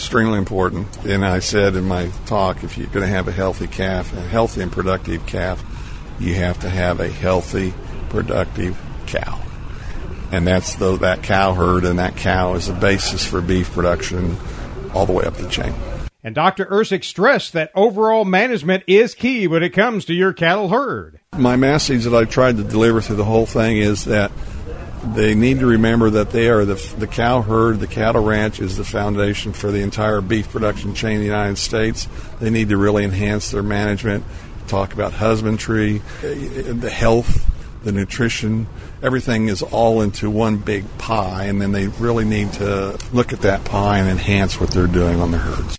extremely important. And I said in my talk, if you're going to have a healthy calf, a healthy and productive calf, you have to have a healthy, productive cow. And that's that cow herd, and that cow is the basis for beef production all the way up the chain. And Dr. Ercik stressed that overall management is key when it comes to your cattle herd. My message that I tried to deliver through the whole thing is that they need to remember that they are the cow herd, the cattle ranch is the foundation for the entire beef production chain in the United States. They need to really enhance their management, talk about husbandry, the health, the nutrition. Everything is all into one big pie, and then they really need to look at that pie and enhance what they're doing on their herds.